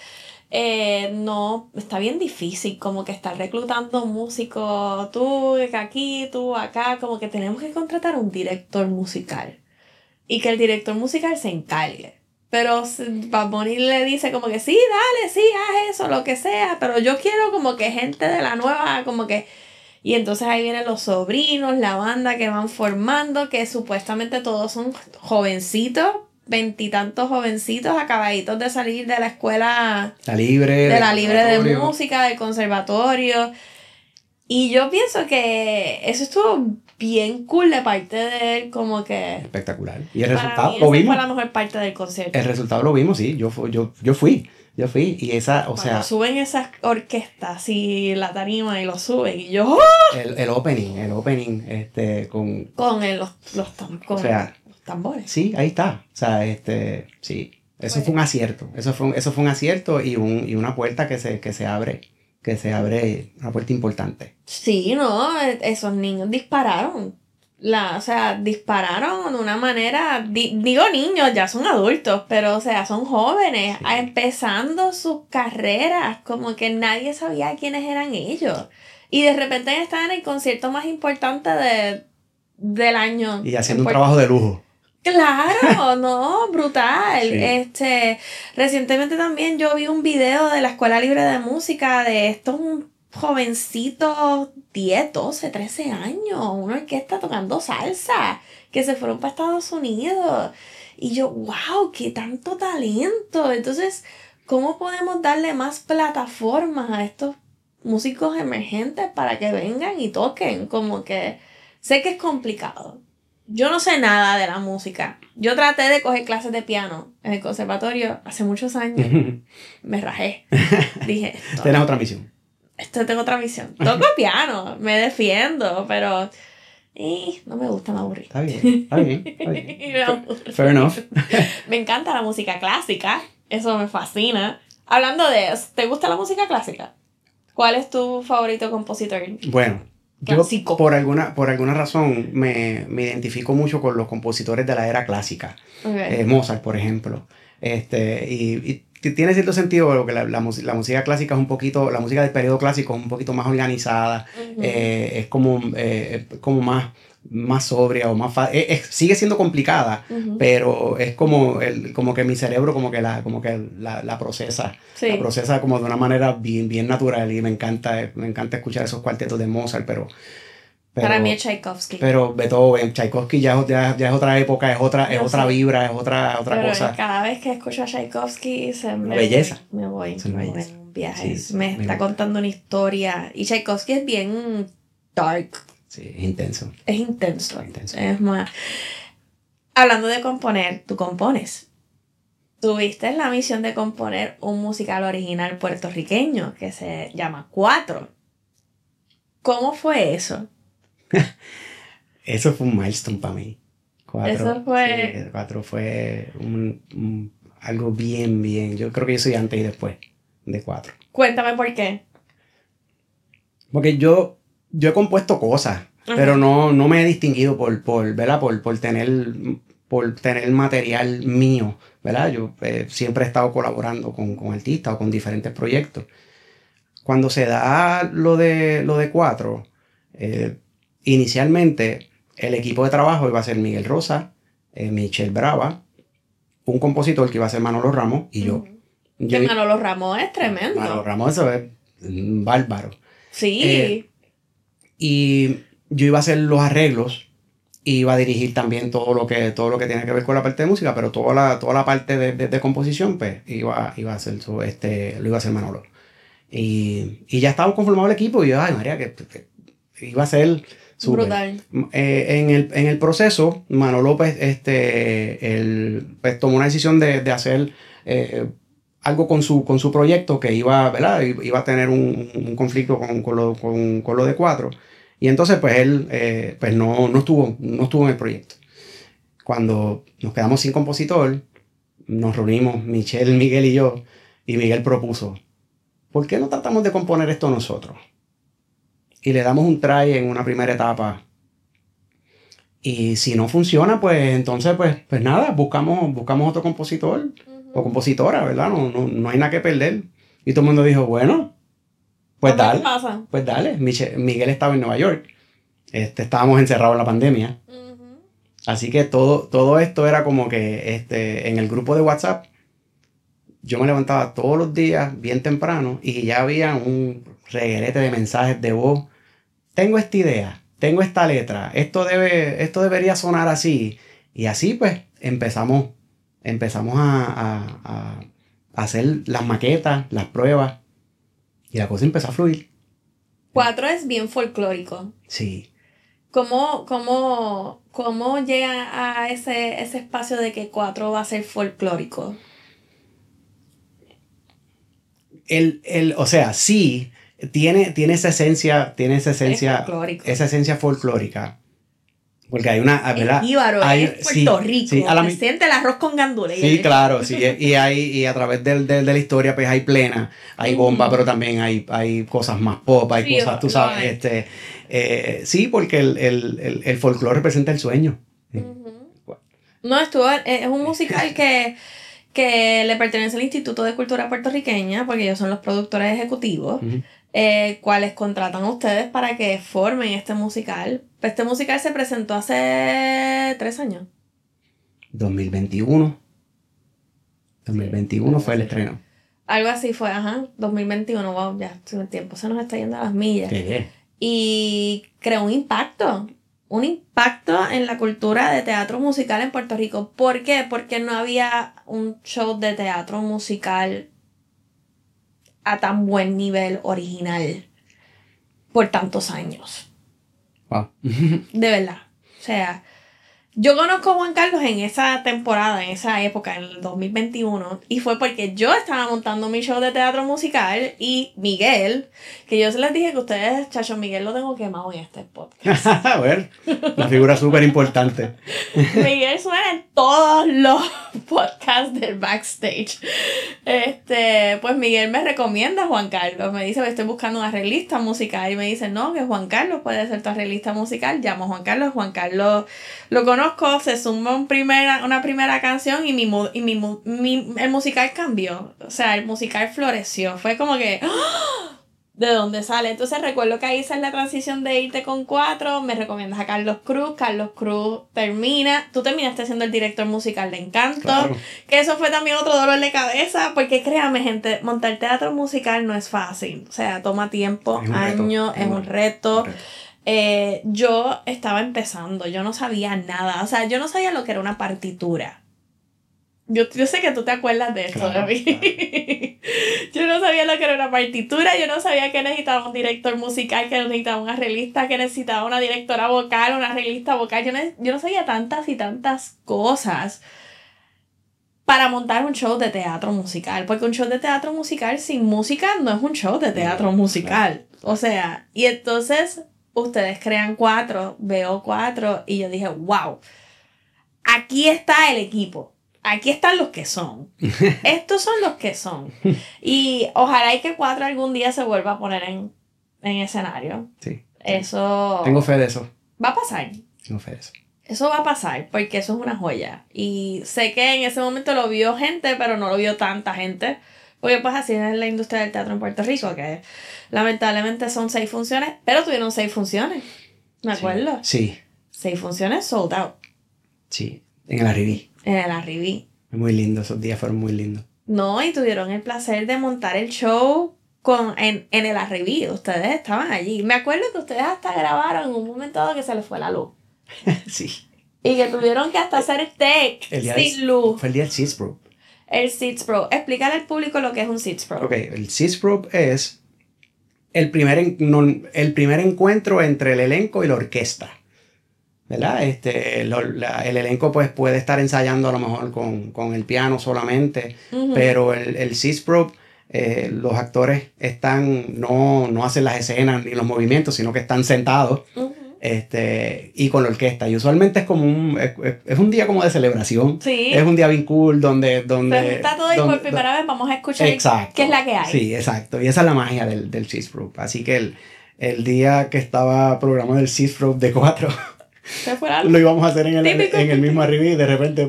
no, está bien difícil como que estar reclutando músicos, tú aquí, tú acá, como que tenemos que contratar un director musical y que el director musical se encargue. Pero Bad Bunny le dice como que sí, dale, sí, haz eso, lo que sea, pero yo quiero como que gente de la nueva, como que... Y entonces ahí vienen los sobrinos, la banda que van formando, que supuestamente todos son jovencitos, 20 y tantos jovencitos acabaditos de salir de la escuela... La libre de música, del conservatorio. Y yo pienso que eso estuvo bien cool de parte de él, como que... Espectacular. Y el resultado para mí lo vimos. Fue la mejor parte del concierto. El resultado lo vimos, sí. Yo fui. Y esa, o sea... suben esas orquestas y la tarima y lo suben y yo... El opening, con los tambores. Sí, ahí está. O sea, sí. Eso fue un acierto. Eso fue un acierto y una puerta que se abre. Una puerta importante. Sí, no, esos niños dispararon. Dispararon de una manera, digo niños, ya son adultos, pero o sea, son jóvenes, sí, empezando sus carreras, como que nadie sabía quiénes eran ellos. Y de repente estaban en el concierto más importante del año. Y haciendo un trabajo de lujo. Claro, no, brutal. Sí. Recientemente también yo vi un video de la Escuela Libre de Música de estos jovencitos, 10, 12, 13 años, una orquesta tocando salsa, que se fueron para Estados Unidos. Y yo, wow, qué tanto talento. Entonces, ¿cómo podemos darle más plataformas a estos músicos emergentes para que vengan y toquen? Como que sé que es complicado. Yo no sé nada de la música. Yo traté de coger clases de piano en el conservatorio hace muchos años. Me rajé. Dije, ¿Tienes otra misión? Tengo otra misión. Toco piano, me defiendo, pero no me gusta, me aburrí. Está bien. Fair enough. Me encanta la música clásica. Eso me fascina. Hablando de eso, ¿te gusta la música clásica? ¿Cuál es tu favorito compositor? Bueno, clásico. Yo por alguna razón me identifico mucho con los compositores de la era clásica. Okay. Mozart, por ejemplo. Y tiene cierto sentido porque la música clásica es un poquito, la música del periodo clásico es un poquito más organizada, uh-huh. Es como más sobria o más fácil. Sigue siendo complicada, uh-huh. pero es como que mi cerebro como que la procesa. Sí. La procesa como de una manera bien natural y me encanta escuchar esos cuartetos de Mozart, pero para mí es Tchaikovsky. Pero Beethoven, Tchaikovsky ya es otra época, es otra vibra, es otra cosa. Cada vez que escucho a Tchaikovsky belleza. Me voy en un viaje. Sí, me está contando una historia. Y Tchaikovsky es bien dark. Sí, es intenso. Es intenso. Es más. Hablando de componer, tú compones. Tuviste la misión de componer un musical original puertorriqueño que se llama Cuatro. ¿Cómo fue eso? Eso fue un milestone para mí. Cuatro fue algo bien. Yo creo que yo soy antes y después de Cuatro. Cuéntame por qué. Porque yo he compuesto cosas, uh-huh. pero no me he distinguido por tener por tener material mío, ¿verdad? Yo siempre he estado colaborando con artistas o con diferentes proyectos. Cuando se da lo de 4, inicialmente el equipo de trabajo iba a ser Miguel Rosa, Michelle Brava, un compositor que iba a ser Manolo Ramos y yo. Que Manolo Ramos es tremendo. Manolo Ramos eso es bárbaro. Sí. Y yo iba a hacer los arreglos, iba a dirigir también todo lo que tiene que ver con la parte de música, pero toda la parte de composición, pues iba a hacer lo iba a hacer Manolo. Y ya estaba conformado el equipo y yo, ay María, que iba a ser súper. Brutal. En el proceso, Manolo pues, pues tomó una decisión de hacer algo con su proyecto que ¿verdad? Iba a tener un conflicto con lo de 4. Y entonces pues él pues no estuvo en el proyecto. Cuando nos quedamos sin compositor, nos reunimos Michelle, Miguel y yo, y Miguel propuso, ¿por qué no tratamos de componer esto nosotros? Y le damos un try en una primera etapa. Y si no funciona, pues entonces pues nada, buscamos otro compositor o compositora, ¿verdad? No hay nada que perder. Y todo el mundo dijo, bueno, pues dale. ¿Qué pasa? Pues dale. Miguel estaba en Nueva York. Estábamos encerrados en la pandemia. Así que todo esto era como que en el grupo de WhatsApp yo me levantaba todos los días bien temprano y ya había un reguerete de mensajes de voz. Tengo esta idea, tengo esta letra, esto debería sonar así. Y así pues empezamos a hacer las maquetas, las pruebas y la cosa empezó a fluir. 4 es bien folclórico. Sí. ¿Cómo llega a ese espacio de que 4 va a ser folclórico? O sea, sí, tiene esa esencia esa esencia folclórica. Porque hay una, ¿verdad? El jíbaro es Puerto Rico. Sí, se siente el arroz con gandules. Sí, claro, sí. Y a través de la historia, pues hay plena, hay bomba, pero también hay cosas más pop, hay cosas, tú sabes, sí, porque el folclore representa el sueño. No, es un musical que le pertenece al Instituto de Cultura Puertorriqueña, porque ellos son los productores ejecutivos, cuales contratan a ustedes para que formen este musical. Este musical se presentó hace 3 años. 2021 fue el estreno. Algo así fue, 2021, wow, ya el tiempo se nos está yendo a las millas. ¿Qué? Y creó un impacto en la cultura de teatro musical en Puerto Rico. ¿Por qué? Porque no había un show de teatro musical a tan buen nivel original por tantos años. Wow. De verdad. O sea, yo conozco a Juan Carlos en esa temporada, en esa época, en el 2021, y fue porque yo estaba montando mi show de teatro musical y Miguel, que yo se les dije que ustedes, chacho, Miguel lo tengo quemado en este podcast. A ver, una figura súper importante. Miguel suena en todos los podcasts del backstage. Pues Miguel me recomienda a Juan Carlos, me dice, estoy buscando un arreglista musical, y me dice, no, que Juan Carlos puede ser tu arreglista musical. Llamo a Juan Carlos lo conozco, se suma una primera canción y el musical cambió. O sea, el musical floreció. Fue como que, ¡oh! ¿De dónde sale? Entonces recuerdo que ahí esa es la transición de irte con 4. Me recomiendas a Carlos Cruz. Carlos Cruz tú terminaste siendo el director musical de Encanto. Claro. Que eso fue también otro dolor de cabeza. Porque créame, gente, montar teatro musical no es fácil. O sea, toma tiempo, años, es un reto. Yo estaba empezando, yo no sabía nada, o sea, yo no sabía lo que era una partitura. Yo sé que tú te acuerdas de eso, claro, de mí. Claro. Yo no sabía lo que era una partitura, yo no sabía que necesitaba un director musical, que necesitaba un arreglista, que necesitaba una directora vocal, una arreglista vocal. Yo no sabía tantas y tantas cosas para montar un show de teatro musical, porque un show de teatro musical sin música no es un show de teatro musical. O sea, y entonces ustedes crean 4, veo 4 y yo dije, wow, aquí está el equipo, aquí están los que son, estos son los que son. Y ojalá y que 4 algún día se vuelva a poner en escenario. Sí. Eso... Tengo fe de eso. Va a pasar. Tengo fe de eso. Eso va a pasar, porque eso es una joya. Y sé que en ese momento lo vio gente, pero no lo vio tanta gente. Porque pues así es la industria del teatro en Puerto Rico, que lamentablemente son 6 funciones, pero tuvieron 6 funciones. Me acuerdo. Sí. 6 funciones sold out. Sí, en el Arribí. En el Arribí. Muy lindo, esos días fueron muy lindos. No, y tuvieron el placer de montar el show en el Arribí. Ustedes estaban allí. Me acuerdo que ustedes hasta grabaron en un momento dado que se les fue la luz. Sí. Y que tuvieron que hasta hacer el take sin luz. Fue el día del Seeds Pro. El Seeds Pro. Explícale al público lo que es un Seeds Pro. Ok, el Seeds Pro es el primer encuentro entre el elenco y la orquesta. ¿Verdad? El elenco pues puede estar ensayando a lo mejor con el piano solamente, pero el Seeds Pro, los actores no hacen las escenas ni los movimientos, sino que están sentados. Y con la orquesta. Y usualmente es como es un día como de celebración. Sí. Es un día bien cool donde está todo y por primera vez vamos a escuchar qué es la que hay. Sí, exacto. Y esa es la magia del Seeds Pro. Así que el día que estaba programado el Seeds Pro de 4 lo íbamos a hacer en el mismo Arribí y de repente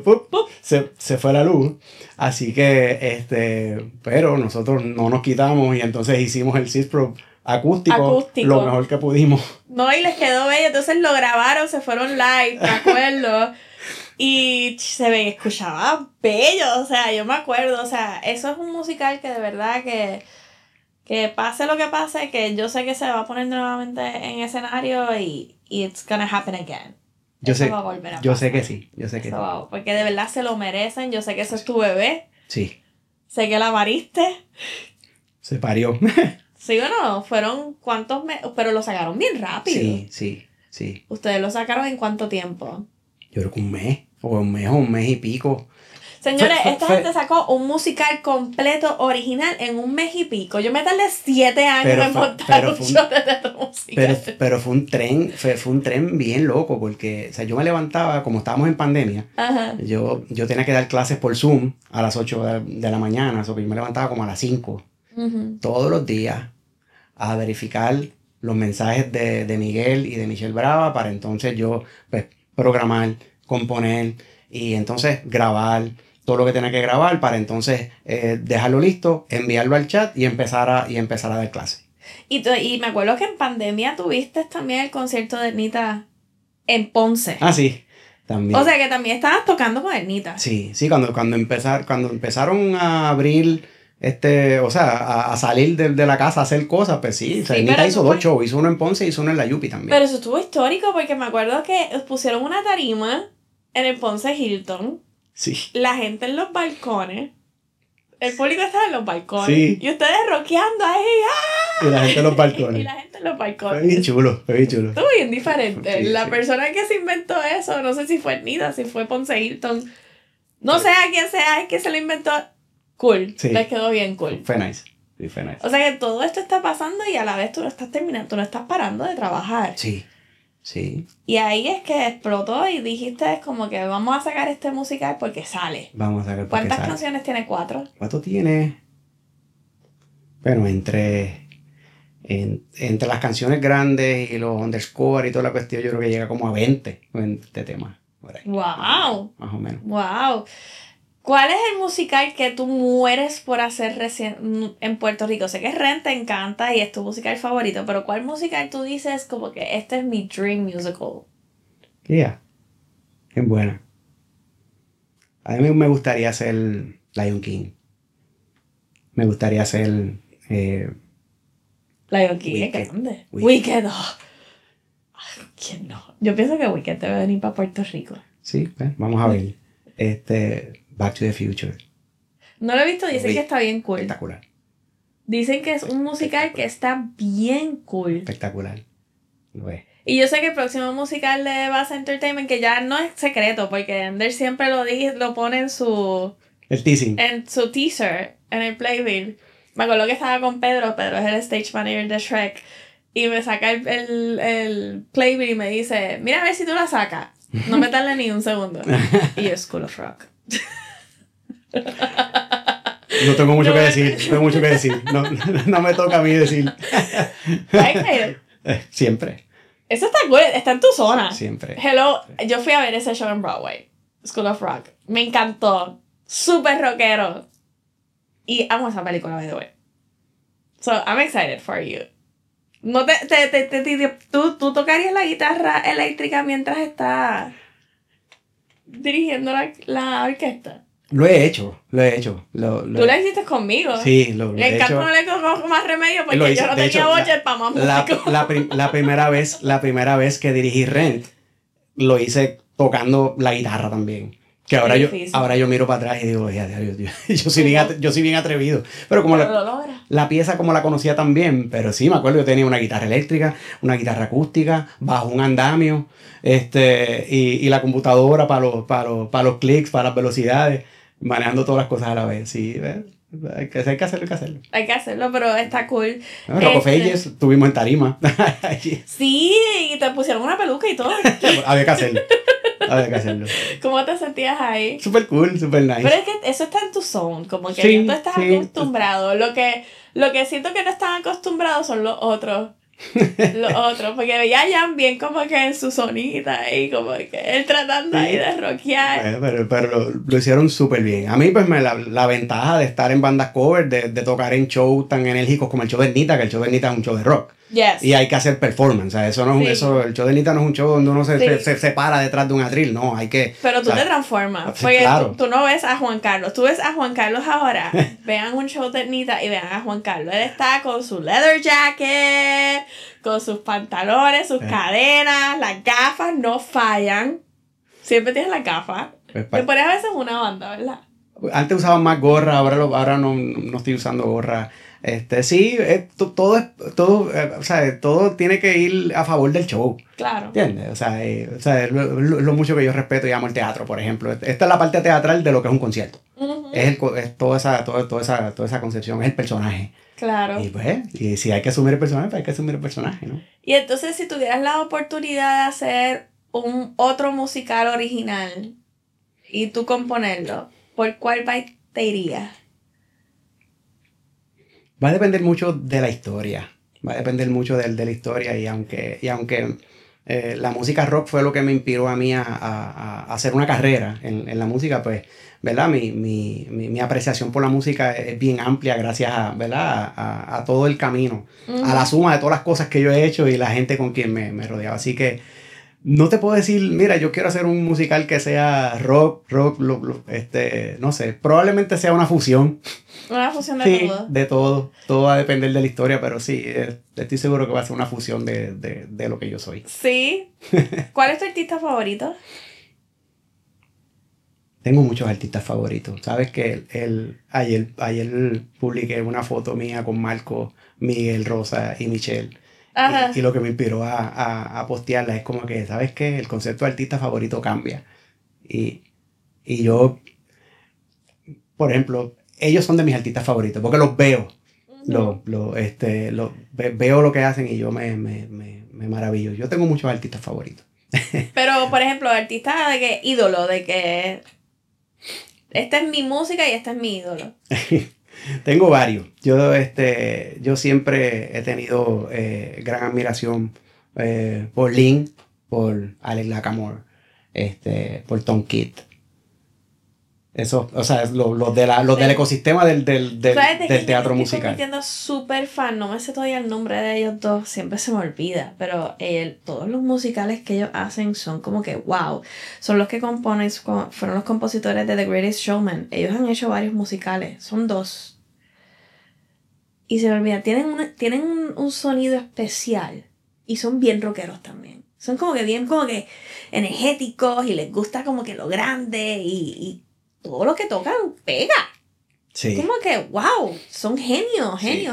se fue la luz. Así que pero nosotros no nos quitamos y entonces hicimos el Seeds Pro acústico, lo mejor que pudimos. No, y les quedó bello, entonces lo grabaron, se fueron live, me acuerdo. Y escuchaba bello, o sea, yo me acuerdo, o sea, eso es un musical que de verdad que pase lo que pase, que yo sé que se va a poner nuevamente en escenario y it's gonna happen again. Yo sé que sí. Porque de verdad se lo merecen, yo sé que eso es tu bebé. Sí. Sé que la pariste. Se parió. ¿Sí o no? ¿Fueron cuántos meses? Pero lo sacaron bien rápido. Sí. ¿Ustedes lo sacaron en cuánto tiempo? Yo creo que un mes o un mes y pico. Señores, esta gente sacó un musical completo original en un mes y pico. Yo me tardé 7 años en montar un show de teatro musical. Pero fue un tren bien loco porque, o sea, yo me levantaba, como estábamos en pandemia, yo tenía que dar clases por Zoom a las 8 de la mañana, o sea, yo me levantaba como a las 5. Todos los días a verificar los mensajes de Miguel y de Michelle Brava para entonces yo pues programar, componer y entonces grabar todo lo que tenía que grabar para entonces dejarlo listo, enviarlo al chat y empezar a dar clase. Y me acuerdo que en pandemia tuviste también el concierto de Ernita en Ponce. Ah, sí, también. O sea que también estabas tocando con Ernita. Sí, cuando empezaron a abrir o sea, a salir de la casa a hacer cosas, pues sí. O sea, Ernita hizo 2 shows, hizo uno en Ponce y hizo uno en la Yupi también. Pero eso estuvo histórico porque me acuerdo que pusieron una tarima en el Ponce Hilton. Sí. La gente en los balcones. El público estaba en los balcones. Sí. Y ustedes rockeando ahí. ¡Ah! Y la gente en los balcones. Fue bien chulo. Estuvo bien diferente. Sí, la persona que se inventó eso, no sé si fue Ernita, si fue Ponce Hilton. No sé a quién sea, es que se lo inventó. Cool. Sí. Les quedó bien cool. Fue nice. Sí, fue nice. O sea que todo esto está pasando y a la vez tú lo estás terminando, tú no estás parando de trabajar. Sí. Y ahí es que explotó y dijiste como que vamos a sacar este musical porque sale. Vamos a sacar porque ¿Cuántas canciones tiene? 4. ¿Cuánto tiene? Bueno, entre las canciones grandes y los underscore y toda la cuestión, yo creo que llega como a 20 temas. Por ahí. ¡Wow! Más o menos. ¡Wow! ¿Cuál es el musical que tú mueres por hacer en Puerto Rico? Sé que Rent te encanta y es tu musical favorito, pero ¿cuál musical tú dices como que este es mi dream musical? Yeah. Es buena. A mí me gustaría hacer Lion King. Me gustaría hacer Lion King es grande. Wicked. Oh. ¿Quién no? Yo pienso que Wicked debe venir para Puerto Rico. Sí, pues, vamos a ver. Back to the Future. No lo he visto, dicen que está bien cool. Espectacular. Dicen que es un musical que está bien cool. Espectacular. Lo es. Y yo sé que el próximo musical de Bass Entertainment, que ya no es secreto, porque Ender siempre lo pone en su... El teasing. En su teaser, en el playbill. Me acuerdo que estaba con Pedro es el stage manager de Shrek, y me saca el playbill y me dice, mira a ver si tú la sacas. No me tarde ni un segundo. Y yo, School of Rock. No tengo mucho que decir. No me toca a mí decir. Siempre. Eso está cool, está en tu zona. Siempre. Hello, yo fui a ver ese show en Broadway, School of Rock. Me encantó. Súper rockero. Y amo esa película, by the way. So, I'm excited for you. No ¿Tú tocarías la guitarra eléctrica mientras estás dirigiendo la orquesta? Lo he hecho. Tú lo hiciste conmigo. Sí, lo he hecho. No le cojo más remedio porque yo no tenía boche para más músico. La primera vez que dirigí Rent, lo hice tocando la guitarra también. Que ahora yo miro para atrás y digo, yo soy bien atrevido. Pero como la pieza como la conocía tan bien, pero sí, me acuerdo, yo tenía una guitarra eléctrica, una guitarra acústica, bajo un andamio, y la computadora para los clics, para las velocidades, manejando todas las cosas a la vez. Sí, hay que hacerlo. Hay que hacerlo, pero está cool. Rocco Falles, estuvimos en tarima. Sí, y te pusieron una peluca y todo. Había que hacerlo. ¿Cómo te sentías ahí? Súper cool, súper nice. Pero es que eso está en tu zone, como que sí, tú estás acostumbrado. Lo que siento que no están acostumbrados son los otros. Porque veían bien como que en su sonita y como que él tratando ahí de rockear. Pero lo hicieron súper bien. A mí pues la ventaja de estar en bandas cover, de tocar en shows tan enérgicos como el show de Nita, que el show de Nita es un show de rock. Yes. Y hay que hacer performance. El show de Nita no es un show donde uno se para detrás de un atril, no, hay que... Pero tú te transformas. Porque claro. tú no ves a Juan Carlos. Tú ves a Juan Carlos ahora. Vean un show de Nita y vean a Juan Carlos. Él está con su leather jacket, con sus pantalones, sus cadenas, las gafas no fallan. Siempre tienes las gafas. Te pones a veces una banda, ¿verdad? Antes usaban más gorra, ahora no estoy usando gorra. Sí, todo tiene que ir a favor del show. Claro. ¿Entiendes? Lo mucho que yo respeto y amo el teatro, por ejemplo. Esta es la parte teatral de lo que es un concierto. Uh-huh. Es toda esa concepción, es el personaje. Claro. Y si hay que asumir el personaje, pues hay que asumir el personaje, ¿no? Y entonces, si tuvieras la oportunidad de hacer otro musical original y tú componerlo, ¿por cuál te irías? Va a depender mucho de la historia. Va a depender mucho de la historia. Y aunque la música rock fue lo que me inspiró a mí a hacer una carrera en la música, pues, ¿verdad? Mi apreciación por la música es bien amplia gracias a todo el camino. Uh-huh. A la suma de todas las cosas que yo he hecho y la gente con quien me rodeaba. Así que no te puedo decir, mira, yo quiero hacer un musical que sea rock, no sé, probablemente sea una fusión. Una fusión de todo. De todo. Todo va a depender de la historia, pero sí, estoy seguro que va a ser una fusión de lo que yo soy. Sí. ¿Cuál es tu artista favorito? Tengo muchos artistas favoritos. Sabes que ayer publiqué una foto mía con Marco, Miguel, Rosa y Michelle. Y lo que me inspiró a postearla es como que, ¿sabes qué? El concepto de artista favorito cambia. Y yo, por ejemplo, ellos son de mis artistas favoritos porque los veo. Uh-huh. Veo lo que hacen y yo me maravillo. Yo tengo muchos artistas favoritos. Pero, por ejemplo, artista de que ídolo, de que esta es mi música y este es mi ídolo. Tengo varios. Yo siempre he tenido gran admiración por Link, por Alex Lacamoire, por Tom Kidd. Eso, o sea, los del ecosistema del teatro musical. Estoy convirtiendo súper fan, no me sé todavía el nombre de ellos dos, siempre se me olvida, pero todos los musicales que ellos hacen son como que wow, son los que componen, fueron los compositores de The Greatest Showman, ellos han hecho varios musicales, son 2. Y se me olvida, tienen un sonido especial y son bien rockeros también. Son como que bien energéticos y les gusta como que lo grande y todo lo que tocan pega. Sí. Como que, wow, son genios. Hay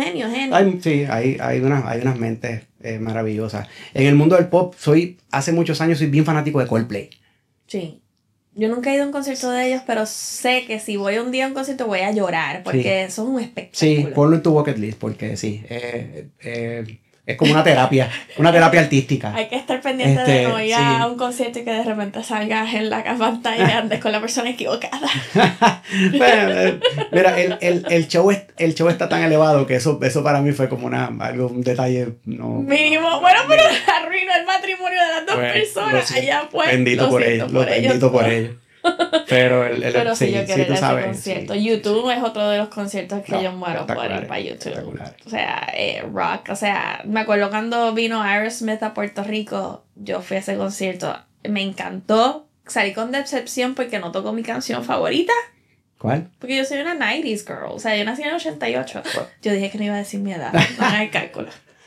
unas mentes maravillosas. En el mundo del pop, hace muchos años soy bien fanático de Coldplay. Sí. Yo nunca he ido a un concierto de ellos, pero sé que si voy un día a un concierto voy a llorar, porque son un espectáculo. Sí, ponlo en tu bucket list, porque sí. Es como una terapia artística. Hay que estar pendiente de no ir sí. a un concierto y que de repente salgas en la pantalla y andes con la persona equivocada. Bueno, mira, el show está tan elevado que eso para mí fue como un detalle no. Mínimo. Bueno, pero arruinó el matrimonio de las dos personas. Allá pues. Bendito por ellos. Pero pero sí, yo quiero ir a ese sabes, concierto. sí. YouTube es otro de los conciertos que yo muero por ir para YouTube. O sea, rock. O sea, me acuerdo cuando vino Aerosmith a Puerto Rico, yo fui a ese concierto. Me encantó. Salí con decepción porque no tocó mi canción favorita. ¿Cuál? Porque yo soy una 90s girl. O sea, yo nací en el 88. Yo dije que no iba a decir mi edad. No hagan el cálculo.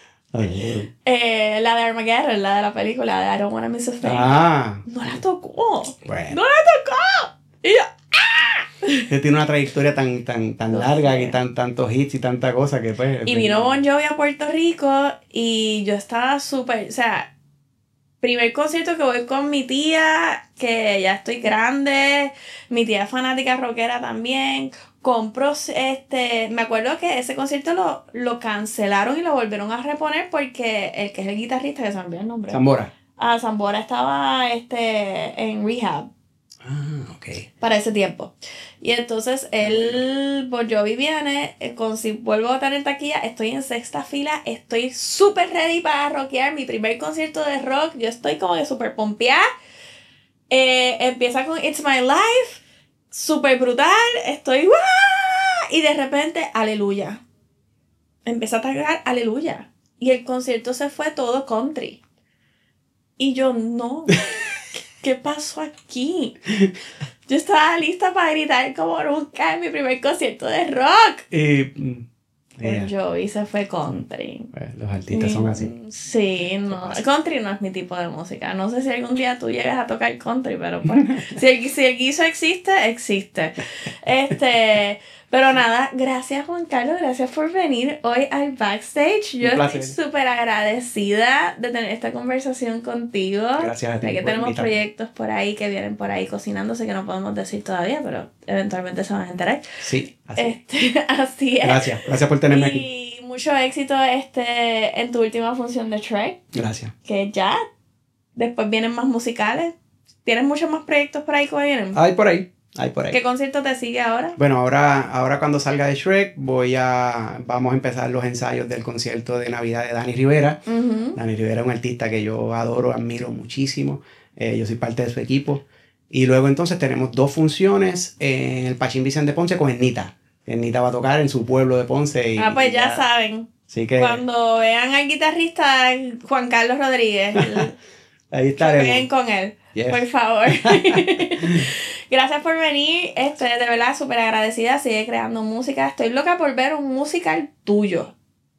La de Armageddon, la de la película de I Don't Wanna Miss a Thing. No la tocó. Bueno. No la tocó. Y yo, Que tiene una trayectoria tan larga y tantos hits y tanta cosa que pues. Y vino Bon Jovi a Puerto Rico y yo estaba súper, o sea, primer concierto que voy con mi tía, que ya estoy grande, mi tía es fanática rockera también. Compro, me acuerdo que ese concierto lo cancelaron y lo volvieron a reponer porque el que es el guitarrista, que se me olvidó el nombre. Zambora. Zambora estaba en rehab. Ok. Para ese tiempo. Y entonces Bon Jovi viene, si vuelvo a tener taquilla, estoy en sexta fila, estoy súper ready para rockear, mi primer concierto de rock, yo estoy como que súper pompeada. Empieza con It's My Life, súper brutal, estoy ¡wah! Y de repente, aleluya. Empieza a tocar aleluya. Y el concierto se fue todo country. Y yo, no. ¿Qué pasó aquí? Yo estaba lista para gritar como nunca en mi primer concierto de rock. Bon Jovi se fue country. Los artistas son así. Sí, no. Country no es mi tipo de música. No sé si algún día tú llegas a tocar country, pero pues, si el guiso existe, existe. Pero nada, gracias Juan Carlos, gracias por venir hoy al Backstage. Yo estoy súper agradecida de tener esta conversación contigo. Gracias a ti. De que tenemos proyectos por ahí que vienen por ahí cocinándose que no podemos decir todavía, pero eventualmente se van a enterar. Sí, así. Así es. Gracias por tenerme aquí. Y mucho éxito en tu última función de Shrek. Gracias. Que ya, después vienen más musicales. ¿Tienes muchos más proyectos por ahí que vienen? Hay por ahí. ¿Qué concierto te sigue ahora? Bueno, ahora cuando salga de Shrek vamos a empezar los ensayos del concierto de Navidad de Dani Rivera. Uh-huh. Dani Rivera es un artista que yo adoro, admiro muchísimo. Yo soy parte de su equipo. Y luego entonces tenemos 2 funciones en el Pachín Vicente de Ponce con Ernita. Ernita va a tocar en su pueblo de Ponce. Pues ya saben. Así que cuando vean al guitarrista Juan Carlos Rodríguez, ahí estaremos. Ven con él. Yes. Por favor. Gracias por venir. De verdad, súper agradecida. Sigue creando música. Estoy loca por ver un musical tuyo.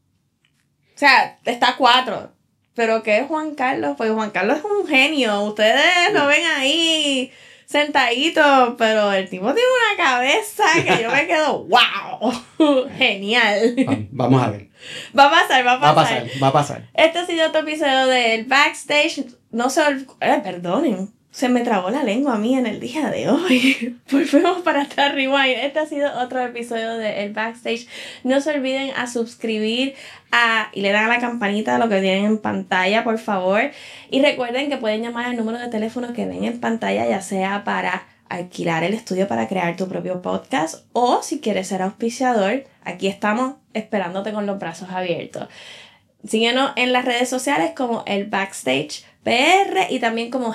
O sea, está 4. Pero ¿qué es Juan Carlos? Pues Juan Carlos es un genio. Ustedes lo ven ahí sentadito, pero el tipo tiene una cabeza que yo me quedo, ¡wow! Genial. Vamos a ver. Va a pasar. Este ha sido otro episodio del Backstage. No se perdonen. Se me trabó la lengua a mí en el día de hoy. Volvemos para atrás, rewind. Este ha sido otro episodio de El Backstage. No se olviden a suscribir y le dan a la campanita a lo que tienen en pantalla, por favor. Y recuerden que pueden llamar al número de teléfono que ven en pantalla, ya sea para alquilar el estudio para crear tu propio podcast o si quieres ser auspiciador, aquí estamos esperándote con los brazos abiertos. Síguenos en las redes sociales como El Backstage PR y también como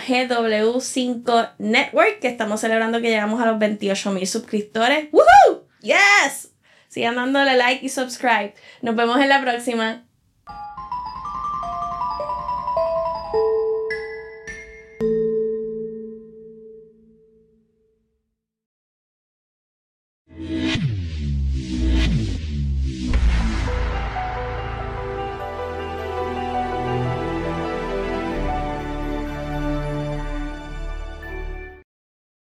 GW5 Network, que estamos celebrando que llegamos a los 28,000 suscriptores. ¡Woohoo! ¡Yes! Sigan dándole like y subscribe. Nos vemos en la próxima.